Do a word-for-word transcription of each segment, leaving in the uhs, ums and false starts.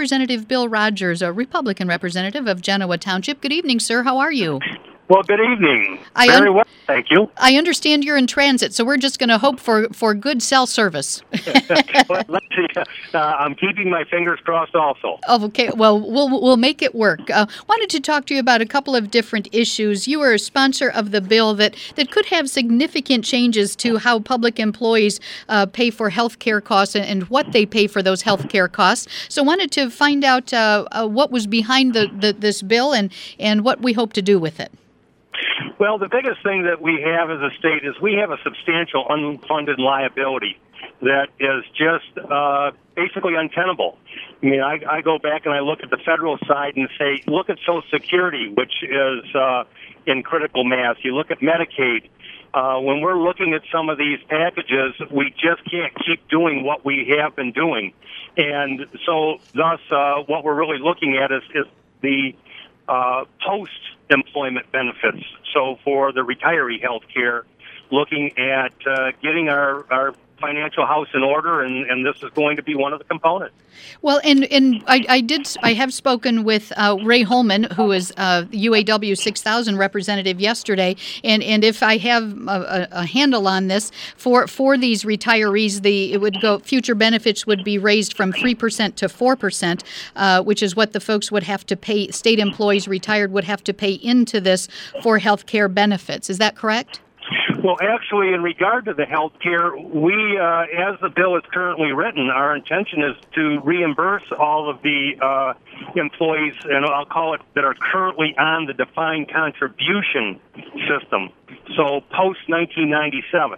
Representative Bill Rogers, a Republican representative of Genoa Township. Good evening, sir. How are you? Well, good evening. I Very un- well, thank you. I understand you're in transit, so we're just going to hope for, for good cell service. Well, let's see. Uh, I'm keeping my fingers crossed also. Oh, okay. Well, we'll we'll make it work. Uh, wanted to talk to you about a couple of different issues. You are a sponsor of the bill that, that could have significant changes to how public employees uh, pay for health care costs and, and what they pay for those health care costs. So wanted to find out uh, uh, what was behind the, the this bill and, and what we hope to do with it. Well, the biggest thing that we have as a state is we have a substantial unfunded liability that is just uh, basically untenable. I mean, I, I go back and I look at the federal side and say, look at Social Security, which is uh, in critical mass. You look at Medicaid. Uh, when we're looking at some of these packages, we just can't keep doing what we have been doing. And so, thus, uh, what we're really looking at is, is the uh, post-employment benefits. So for the retiree health care, looking at uh, getting our, our financial house in order, and, and this is going to be one of the components. Well, and and I, I did I have spoken with uh, Ray Holman, who is uh, U A W six thousand representative yesterday, and, and if I have a, a handle on this, for for these retirees, the it would go future benefits would be raised from three percent to four percent, uh, which is what the folks would have to pay. State employees retired would have to pay into this for health care benefits. Is that correct? Well, actually, in regard to the health care, we, uh, as the bill is currently written, our intention is to reimburse all of the uh, employees, and I'll call it, that are currently on the defined contribution system, so post nineteen ninety-seven.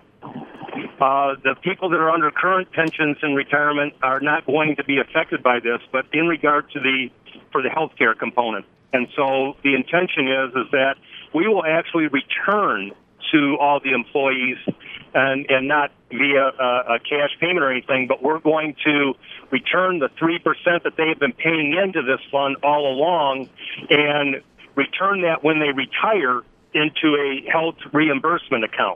Uh, the people that are under current pensions and retirement are not going to be affected by this, but in regard to the, for the health care component. And so the intention is, is that we will actually return to all the employees, and, and not via a, a cash payment or anything, but we're going to return the three percent that they've been paying into this fund all along and return that when they retire into a health reimbursement account.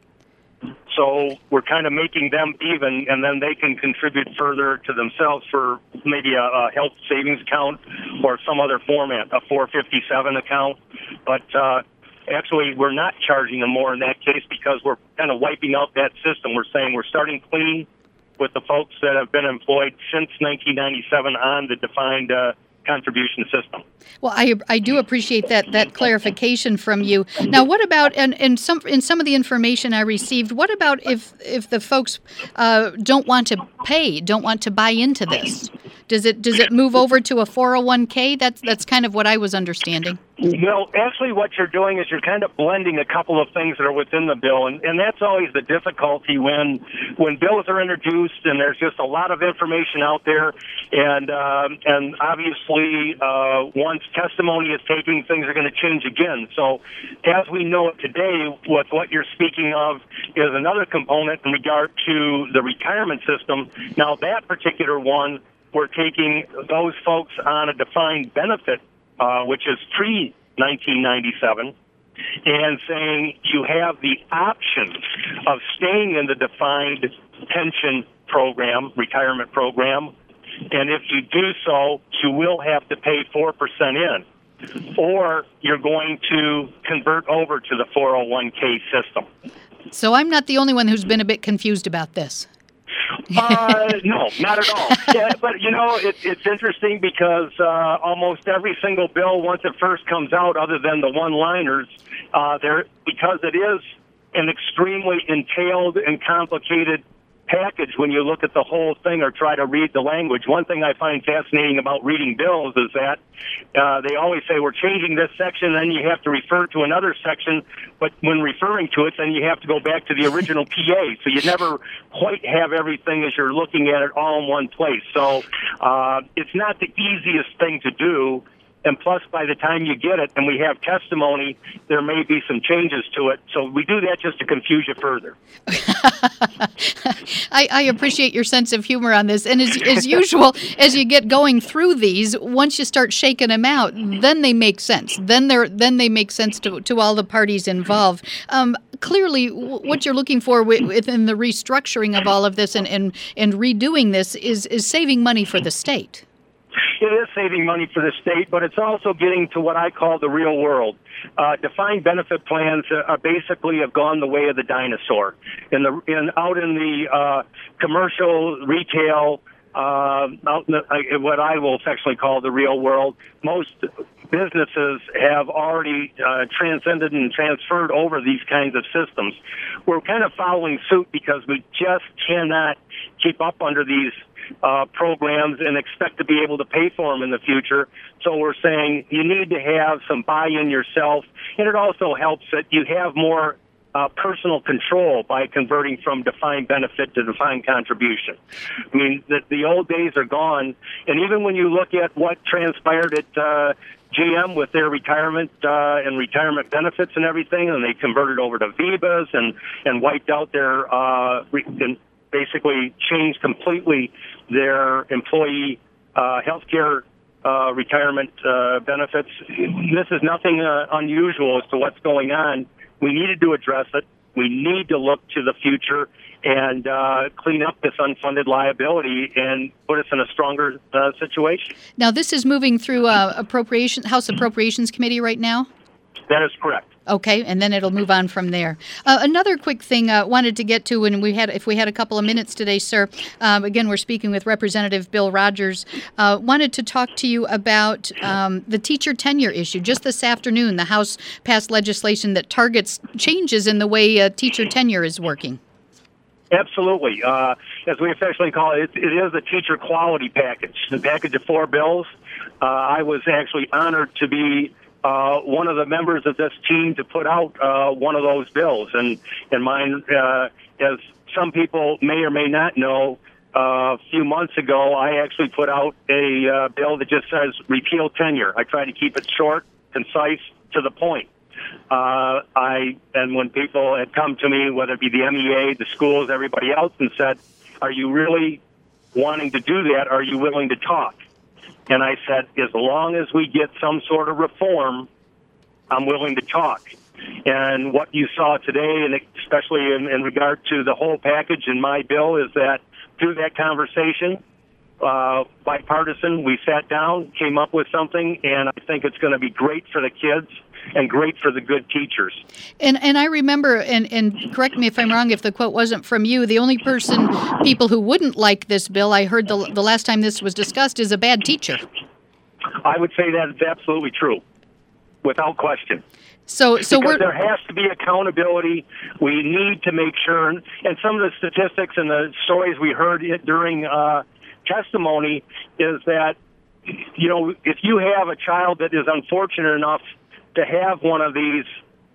So we're kind of making them even, and then they can contribute further to themselves for maybe a, a health savings account or some other format, a four fifty-seven account. But uh, actually, we're not charging them more in that case because we're kind of wiping out that system. We're saying we're starting clean with the folks that have been employed since nineteen ninety-seven on the defined uh, contribution system. Well, I I do appreciate that that clarification from you. Now, what about and, and some in some of the information I received? What about if if the folks uh, don't want to pay, don't want to buy into this? Does it does it move over to a four oh one k? That's that's kind of what I was understanding. Well, actually, what you're doing is you're kind of blending a couple of things that are within the bill, and, and that's always the difficulty when when bills are introduced and there's just a lot of information out there, and um, and obviously uh, once testimony is taken, things are going to change again. So, as we know it today, what what you're speaking of is another component in regard to the retirement system. Now, that particular one, we're taking those folks on a defined benefit, uh, which is pre nineteen ninety-seven, and saying you have the option of staying in the defined pension program, retirement program, and if you do so, you will have to pay four percent in, or you're going to convert over to the four oh one k system. So I'm not the only one who's been a bit confused about this. uh, no, not at all. Yeah, but, you know, it, it's interesting because uh, almost every single bill, once it first comes out, other than the one-liners, uh, there because it is an extremely entailed and complicated package when you look at the whole thing or try to read the language. One thing I find fascinating about reading bills is that uh, they always say we're changing this section, then you have to refer to another section, but when referring to it, then you have to go back to the original P A, so you never quite have everything as you're looking at it all in one place. So uh, it's not the easiest thing to do. And plus, by the time you get it and we have testimony, there may be some changes to it. So we do that just to confuse you further. I, I appreciate your sense of humor on this. And as, as usual, as you get going through these, once you start shaking them out, then they make sense. Then they're then they make sense to, to all the parties involved. Um, clearly, w- what you're looking for w- within the restructuring of all of this and, and, and redoing this is, is saving money for the state. It is saving money for the state, but it's also getting to what I call the real world. Uh, defined benefit plans are basically have gone the way of the dinosaur. In the in out in the uh, commercial retail, uh, out in the, uh, what I will affectionately call the real world, most businesses have already uh, transcended and transferred over these kinds of systems. We're kind of following suit because we just cannot keep up under these uh, programs and expect to be able to pay for them in the future. So we're saying you need to have some buy-in yourself, and it also helps that you have more uh, personal control by converting from defined benefit to defined contribution. I mean, the, the old days are gone, and even when you look at what transpired at uh, G M with their retirement uh, and retirement benefits and everything, and they converted over to VEBAs and, and wiped out their, uh, re- and basically changed completely their employee uh, health care uh, retirement uh, benefits. This is nothing uh, unusual as to what's going on. We needed to address it. We need to look to the future and uh, clean up this unfunded liability and put us in a stronger uh, situation. Now, this is moving through uh, appropriation House Appropriations Committee right now? That is correct. Okay, and then it'll move on from there. Uh, another quick thing I uh, wanted to get to, and we had, if we had a couple of minutes today, sir. Um, again, we're speaking with Representative Bill Rogers. Uh, wanted to talk to you about um, the teacher tenure issue. Just this afternoon, the House passed legislation that targets changes in the way uh, teacher tenure is working. Absolutely. Uh, as we affectionately call it, it, it is a teacher quality package, the package of four bills. Uh, I was actually honored to be Uh, one of the members of this team to put out uh, one of those bills. And, and mine, uh, as some people may or may not know, uh, a few months ago, I actually put out a uh, bill that just says repeal tenure. I try to keep it short, concise, to the point. Uh, I and when people had come to me, whether it be the M E A, the schools, everybody else, and said, are you really wanting to do that? Are you willing to talk? And I said, as long as we get some sort of reform, I'm willing to talk. And what you saw today, and especially in, in regard to the whole package in my bill, is that through that conversation, uh, bipartisan, we sat down, came up with something, and I think it's going to be great for the kids and great for the good teachers. And and I remember, and, and correct me if I'm wrong, if the quote wasn't from you, the only person, people who wouldn't like this bill, I heard the the last time this was discussed, is a bad teacher. I would say that it's absolutely true, without question. So, so because we're, there has to be accountability. We need to make sure, and some of the statistics and the stories we heard during uh, testimony is that, you know, if you have a child that is unfortunate enough to have one of these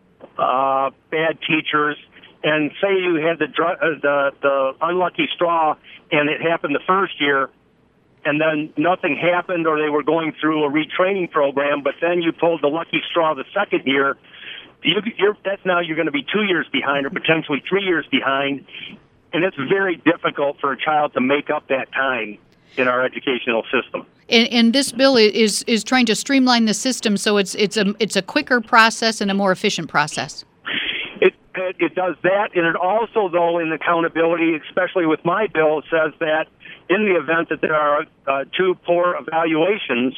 uh, bad teachers, and say you had the, dr- uh, the the unlucky straw, and it happened the first year, and then nothing happened, or they were going through a retraining program, but then you pulled the lucky straw the second year, you, you're, that's now you're going to be two years behind, or potentially three years behind, and it's very difficult for a child to make up that time in our educational system. And, and this bill is is trying to streamline the system so it's it's a it's a quicker process and a more efficient process. It, it it does that, and it also, though, in accountability, especially with my bill, says that in the event that there are uh, two poor evaluations,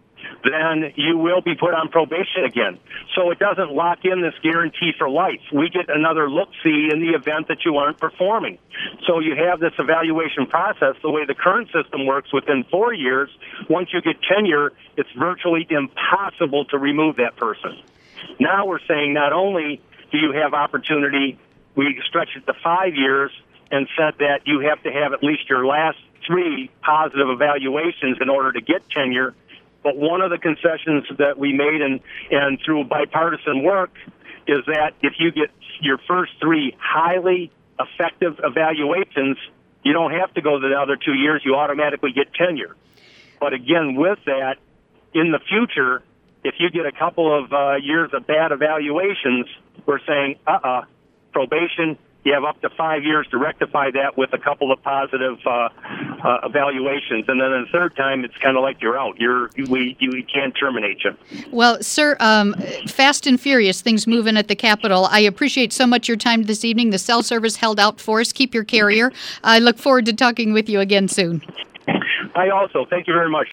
then you will be put on probation again. So it doesn't lock in this guarantee for life. We get another look-see in the event that you aren't performing. So you have this evaluation process. The way the current system works, within four years, once you get tenure, it's virtually impossible to remove that person. Now we're saying not only do you have opportunity, we stretch it to five years and said that you have to have at least your last three positive evaluations in order to get tenure. But one of the concessions that we made, and, and through bipartisan work, is that if you get your first three highly effective evaluations, you don't have to go the other two years. You automatically get tenure. But again, with that, in the future, if you get a couple of uh, years of bad evaluations, we're saying, uh-uh, probation. You have up to five years to rectify that with a couple of positive uh, uh, evaluations, and then the third time, it's kind of like you're out. You're we you we can't terminate you. Well, sir, um, fast and furious things moving at the Capitol. I appreciate so much your time this evening. The cell service held out for us. Keep your carrier. I look forward to talking with you again soon. I also thank you very much.